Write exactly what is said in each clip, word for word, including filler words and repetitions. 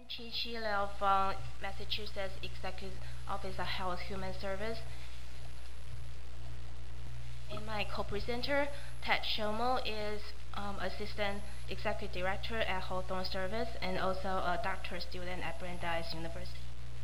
Chi Chi Liao from Massachusetts Executive Office of Health Human Service. And my co-presenter, Ted Shomo, is um, Assistant Executive Director at Hawthorne Service and also a doctoral student at Brandeis University.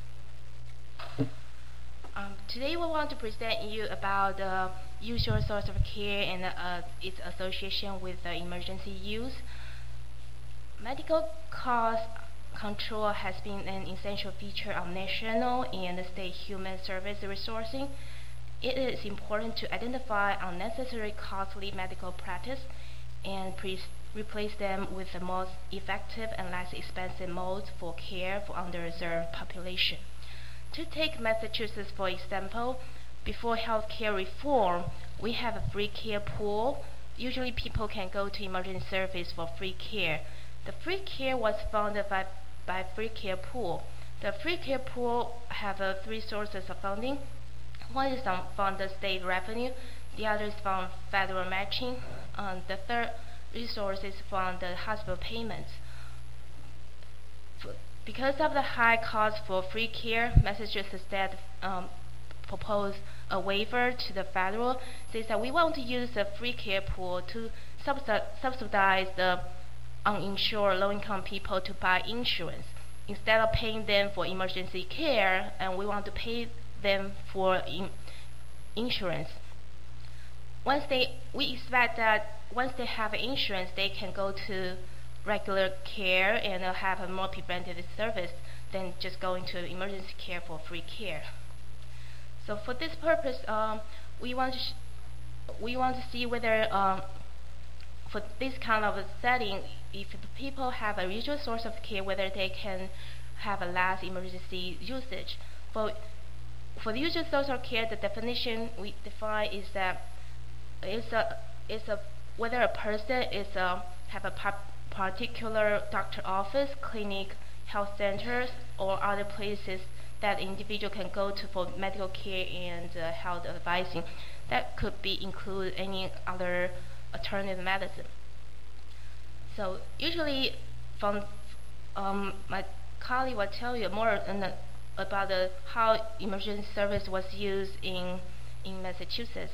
Um, today we want to present you about the usual source of care and uh, its association with the emergency use. Medical cost control has been an essential feature of national and state human service resourcing. It is important to identify unnecessary costly medical practice and pre replace them with the most effective and less expensive modes for care for underserved population. To take Massachusetts for example, before healthcare reform, we have a free care pool. Usually people can go to emergency service for free care. The free care was funded by, by free care pool. The free care pool have uh, three sources of funding. One is um, from the state revenue, the other is from federal matching, um, the third resource is from the hospital payments. Because of the high cost for free care, Massachusetts state um, proposed a waiver to the federal. Says that we want to use the free care pool to subsidize the uninsured low-income people to buy insurance. Instead of paying them for emergency care, and we want to pay them for in insurance. Once they, we expect that once they have insurance, they can go to regular care and uh, have a more preventative service than just going to emergency care for free care. So for this purpose, um, we want to sh we want to see whether um, for this kind of a setting, if the people have a usual source of care, whether they can have a less emergency usage. For for the usual source of care, the definition we define is that it's a it's a whether a person is a have a pop particular doctor office, clinic, health centers, or other places that the individual can go to for medical care and uh, health advising. That could be include any other alternative medicine. So usually, from um, my colleague will tell you more the, about the, how emergency service was used in in Massachusetts.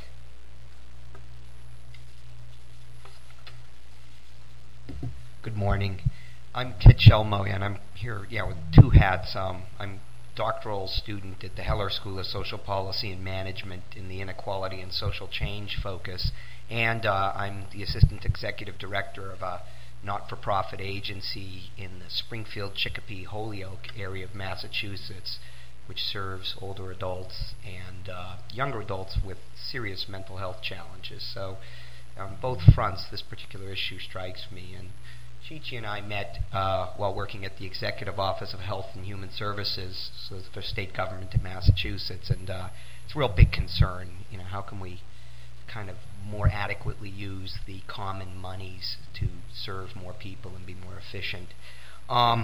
Good morning. I'm Ted Shelmo, and I'm here yeah, with two hats. Um, I'm a doctoral student at the Heller School of Social Policy and Management in the Inequality and Social Change focus, and uh, I'm the Assistant Executive Director of a not-for-profit agency in the Springfield, Chicopee, Holyoke area of Massachusetts, which serves older adults and uh, younger adults with serious mental health challenges. So on both fronts, this particular issue strikes me. And Chi-Chi and I met uh, while working at the Executive Office of Health and Human Services, so it's the state government in Massachusetts, and uh, it's a real big concern. You know, how can we kind of more adequately use the common monies to serve more people and be more efficient? Um,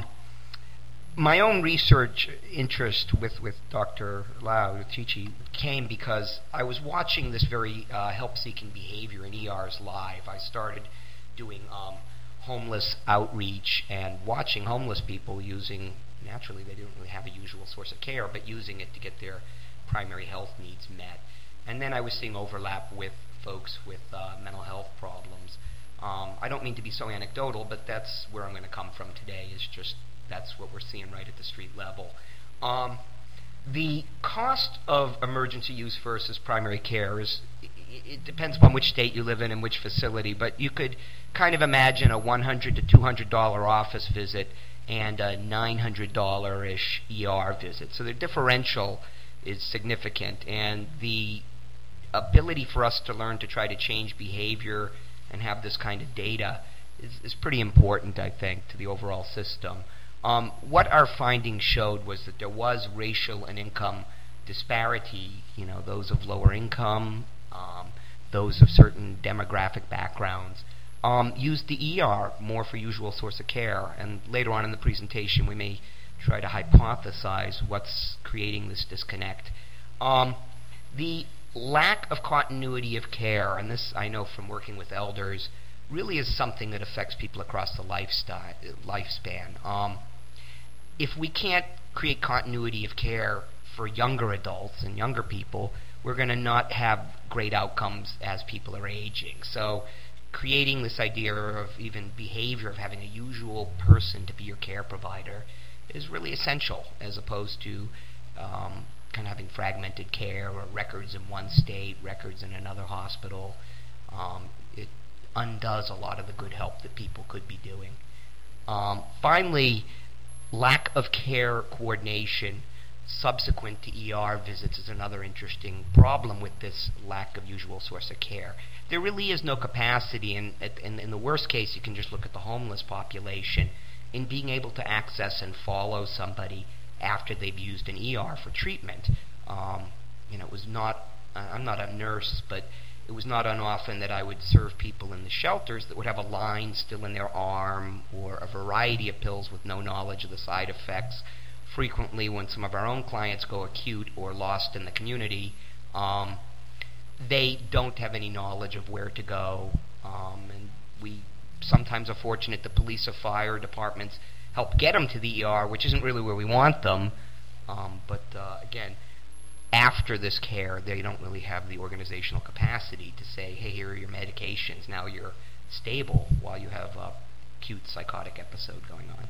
my own research interest with, with Doctor Lau, with Chi-Chi, came because I was watching this very uh, help-seeking behavior in E Rs live. I started doing um, homeless outreach and watching homeless people using, naturally they didn't really have a usual source of care, but using it to get their primary health needs met. And then I was seeing overlap with folks with uh, mental health problems. Um, I don't mean to be so anecdotal, but that's where I'm going to come from today, is just that's what we're seeing right at the street level. Um, the cost of emergency use versus primary care is, it depends upon which state you live in and which facility, but you could kind of imagine a one hundred to two hundred dollar office visit and a nine hundred dollar-ish E R visit. So the differential is significant, and the ability for us to learn to try to change behavior and have this kind of data is, is pretty important, I think, to the overall system. Um, what our findings showed was that there was racial and income disparity, you know, those of lower income, um, those of certain demographic backgrounds, um, used the E R more for usual source of care. And later on in the presentation, we may try to hypothesize what's creating this disconnect. Um, the lack of continuity of care, and this I know from working with elders, really is something that affects people across the lifestyle, lifespan. Um, if we can't create continuity of care for younger adults and younger people, we're going to not have great outcomes as people are aging. So creating this idea of even behavior of having a usual person to be your care provider is really essential, as opposed to um, kind of having fragmented care or records in one state, records in another hospital. Um, it undoes a lot of the good help that people could be doing. Um, finally, lack of care coordination subsequent to E R visits is another interesting problem with this lack of usual source of care. There really is no capacity, and in, in, in the worst case, you can just look at the homeless population, in being able to access and follow somebody after they've used an E R for treatment. Um, you know, it was not, uh, I'm not a nurse, but it was not unoften that I would serve people in the shelters that would have a line still in their arm or a variety of pills with no knowledge of the side effects. Frequently, when some of our own clients go acute or lost in the community, um, they don't have any knowledge of where to go, um, and we sometimes are fortunate the police or fire departments help get them to the E R, which isn't really where we want them, um, but uh, again, after this care, they don't really have the organizational capacity to say, hey, here are your medications, now you're stable while you have a acute psychotic episode going on.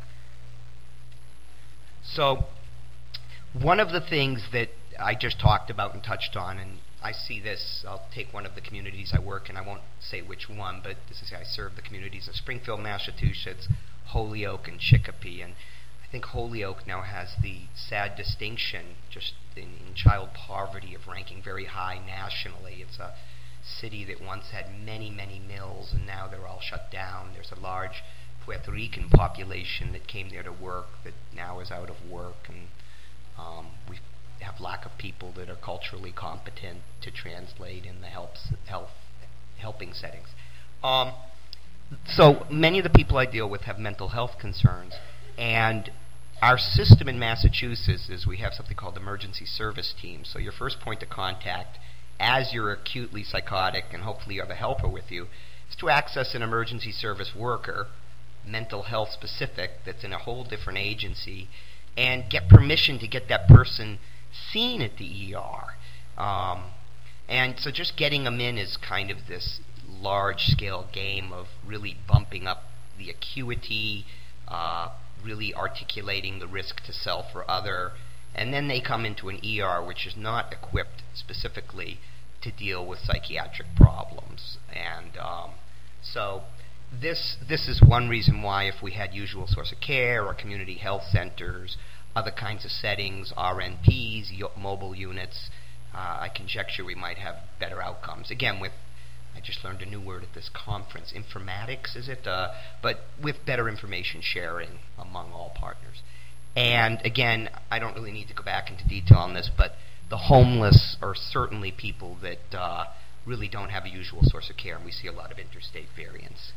So one of the things that I just talked about and touched on, and I see this, I'll take one of the communities I work in, I won't say which one, but this is I serve the communities of Springfield, Massachusetts, Holyoke, and Chicopee, and I think Holyoke now has the sad distinction just in, in child poverty of ranking very high nationally. It's a city that once had many, many mills, and now they're all shut down. There's a large Puerto Rican population that came there to work that now is out of work, and um, we have lack of people that are culturally competent to translate in the helps, health helping settings. Um, so many of the people I deal with have mental health concerns, and our system in Massachusetts is we have something called emergency service teams. So your first point of contact as you're acutely psychotic, and hopefully you have a helper with you, is to access an emergency service worker, mental health specific, that's in a whole different agency, and get permission to get that person seen at the E R. Um, and so just getting them in is kind of this large-scale game of really bumping up the acuity, uh, really articulating the risk to self or other, and then they come into an E R which is not equipped specifically to deal with psychiatric problems. And um, so this this is one reason why, if we had usual source of care or community health centers, other kinds of settings, R N Ps, mobile units, uh, I conjecture we might have better outcomes. Again, with, I just learned a new word at this conference, informatics, is it? Uh, but with better information sharing among all partners. And again, I don't really need to go back into detail on this, but the homeless are certainly people that uh, really don't have a usual source of care, and we see a lot of interstate variance.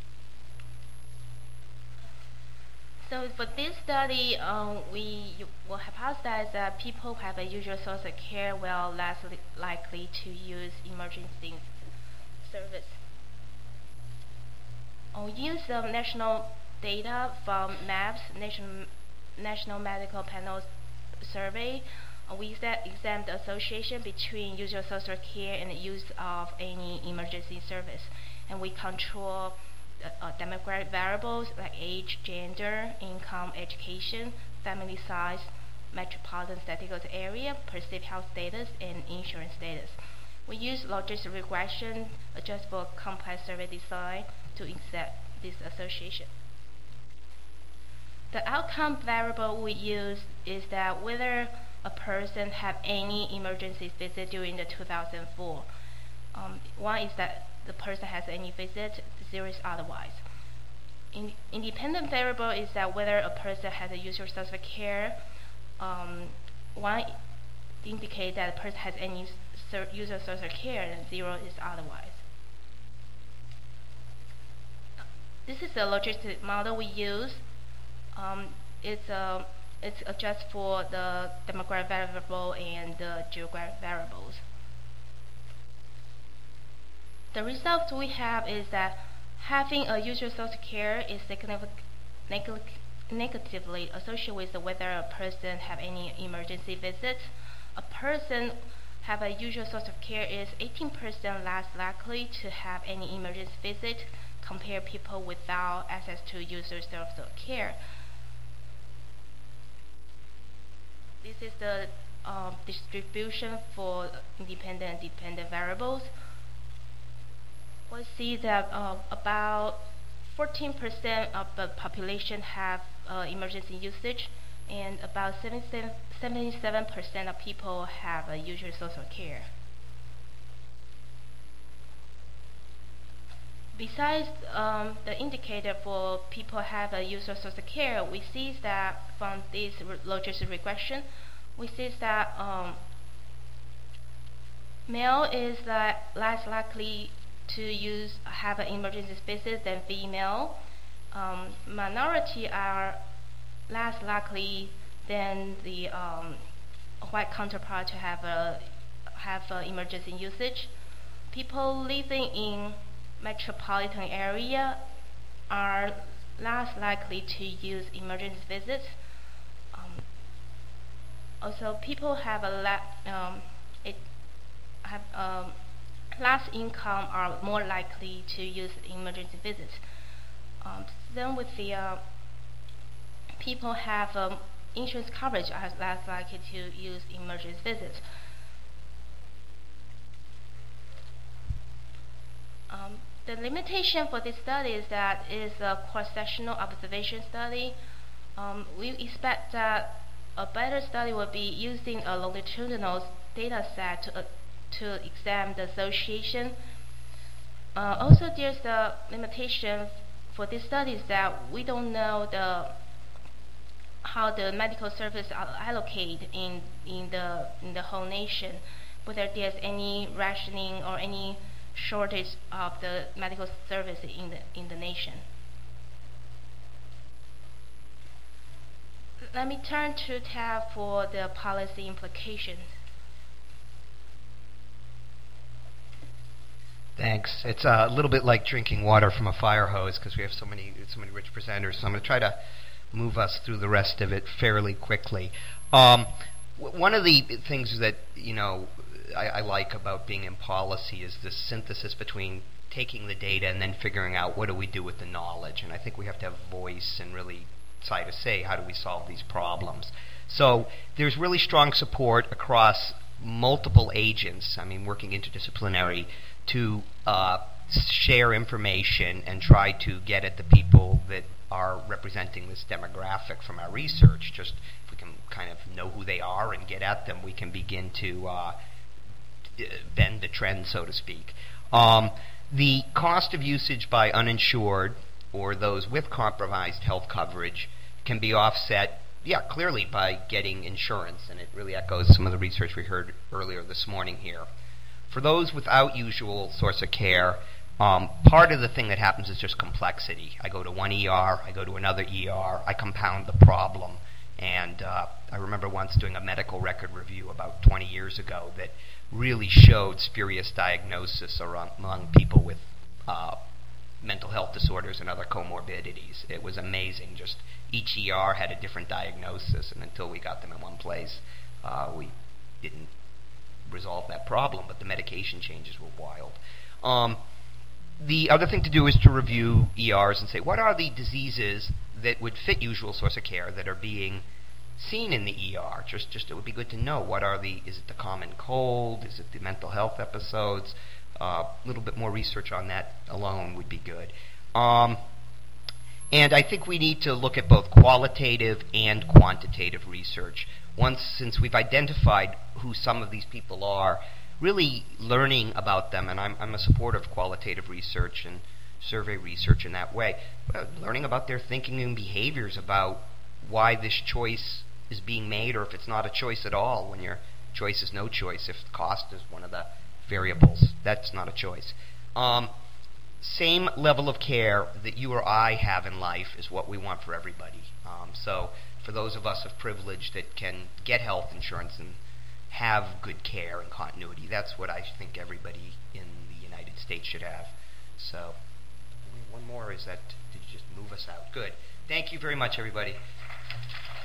So for this study, um, we will hypothesize that people who have a usual source of care will less li likely to use emergency service. We use um, national data from MAPS, Nation, National Medical Panel Survey. Uh, we examine the association between usual source of care and the use of any emergency service, and we control Uh, demographic variables like age, gender, income, education, family size, metropolitan statistical area, perceived health status, and insurance status. We use logistic regression, adjustable complex survey design to accept this association. The outcome variable we use is that whether a person had any emergency visit during the two thousand four. Um, one is that the person has any visit, zero is otherwise. In, independent variable is that whether a person has a usual source of care. Um, one indicates that a person has any usual source of care, and zero is otherwise. This is the logistic model we use. Um, it's uh, it's adjusted for the demographic variable and the geographic variables. The result we have is that having a usual source of care is significantly negatively associated with whether a person have any emergency visits. A person have a usual source of care is eighteen percent less likely to have any emergency visit compared people without access to usual source of care. This is the um, distribution for independent and dependent variables. We see that uh, about fourteen percent of the population have uh, emergency usage, and about seventy-seven percent of people have a usual source of care. Besides um, the indicator for people have a usual source of care, we see that from this re logistic regression, we see that um, male is uh, less likely to use have an emergency visit than female. Um, minority are less likely than the um, white counterpart to have a have a emergency usage. People living in metropolitan area are less likely to use emergency visits. Um, also, people have a la um, it have um, less income are more likely to use emergency visits. Um, then with the uh, people have um, insurance coverage are less likely to use emergency visits. Um, the limitation for this study is that it is a cross-sectional observation study. Um, we expect that a better study will be using a longitudinal data set to, uh, to examine the association. Uh, also, there's the limitation for this study is that we don't know the how the medical service are allocated in in the in the whole nation, whether there's any rationing or any shortage of the medical service in the in the nation. Let me turn to tab for the policy implications. Thanks. It's uh, a little bit like drinking water from a fire hose because we have so many so many rich presenters. So I'm going to try to move us through the rest of it fairly quickly. Um, w one of the things that you know I, I like about being in policy is the synthesis between taking the data and then figuring out what do we do with the knowledge. And I think we have to have voice and really try to say how do we solve these problems. So there's really strong support across multiple agents, I mean working interdisciplinary, to uh, share information and try to get at the people that are representing this demographic from our research. Just if we can kind of know who they are and get at them, we can begin to uh, bend the trend, so to speak. Um, the cost of usage by uninsured or those with compromised health coverage can be offset, yeah, clearly by getting insurance, and it really echoes some of the research we heard earlier this morning here. For those without usual source of care, um, part of the thing that happens is just complexity. I go to one E R, I go to another E R, I compound the problem. And uh, I remember once doing a medical record review about twenty years ago that really showed spurious diagnosis around, among people with uh, mental health disorders and other comorbidities. It was amazing. Just each E R had a different diagnosis, and until we got them in one place, uh, we didn't resolve that problem, but the medication changes were wild. Um, the other thing to do is to review E Rs and say, what are the diseases that would fit usual source of care that are being seen in the E R? Just, just it would be good to know what are the, is it the common cold, is it the mental health episodes? A uh, little bit more research on that alone would be good. Um, and I think we need to look at both qualitative and quantitative research. Once, since we've identified who some of these people are, really learning about them, and I'm, I'm a supporter of qualitative research and survey research in that way, but learning about their thinking and behaviors about why this choice is being made, or if it's not a choice at all, when your choice is no choice, if cost is one of the variables, that's not a choice. Um, same level of care that you or I have in life is what we want for everybody. Um, so for those of us of privilege that can get health insurance and have good care and continuity, that's what I think everybody in the United States should have. So one more, is that, did you just move us out? Good. Thank you very much, everybody.